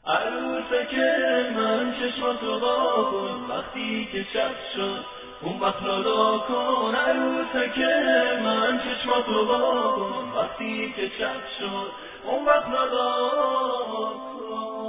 عروسک من چشماتو وا کن، وقتی که شب شد اون وقت نادا کن. عروسک من چشماتو وا کن، وقتی که شب شد اون وقت نادا کن.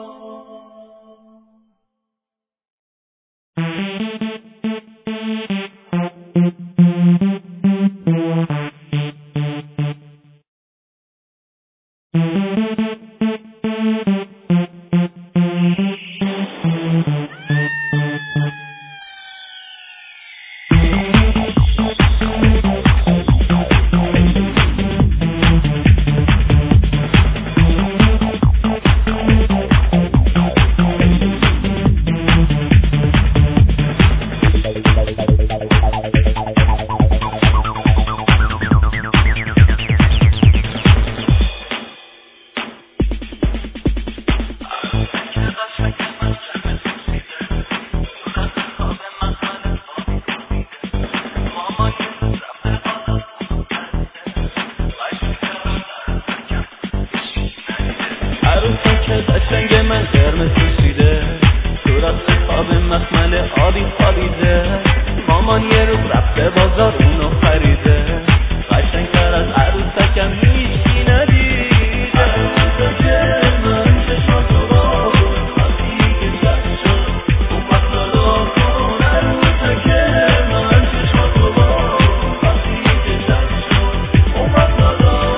قشنگ من قرمز پوشیده، صورت خواب مخمل آبی خوابیده. مامان یه روز رفته بازار اونو خریده، قشنگتر از عروسکم هیچی ندیده. عروسک من چشماتو وا کن، وقتی که شب شد اون وقت نادا کن. عروسک من چشماتو وا کن، وقتی که شب شد اون وقت نادا کن.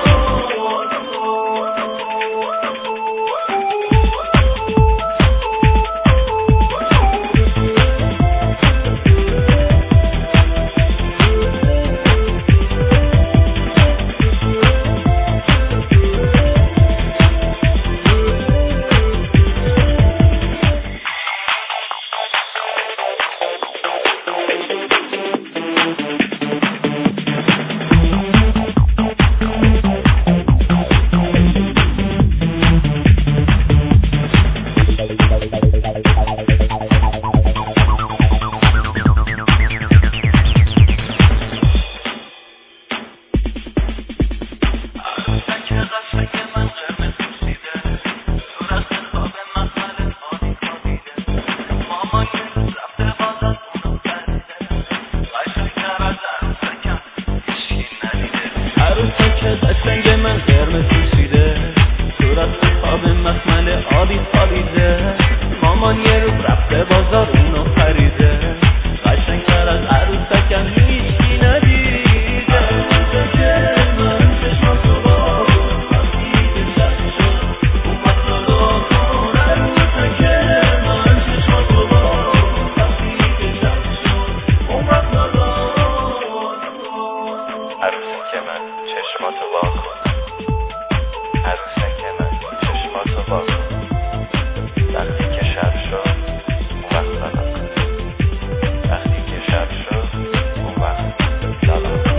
قشنگ من قرمز پوشیده، صورت خواب مخمل آبی خوابیده. مامان یه روز رفته بازار اونو خریده، قشنگتر از عروسکم هیچی ندیده. عروسک من چشماتو وا کن، وقتی که شب شد اون وقت نادا کن. عروسک من چشماتو وا کن، وقتی که شب شد اون وقت نادا کن. عروسک من چشماتو وا کن، عروسک من چشماتو وا کن، وقتی که شب شد اون وقت نادا کن. وقتی که شب شد اون وقت نادا کن.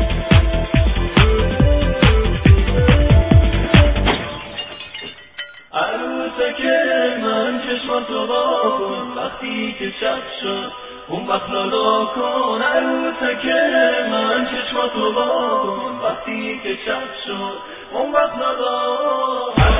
عروسک من چشماتو وا کن، وقتی که شب شد اون وقت نادا کن. عروسک من چشماتو وا کن، وقتی که شب شد اون وقت نادا کن.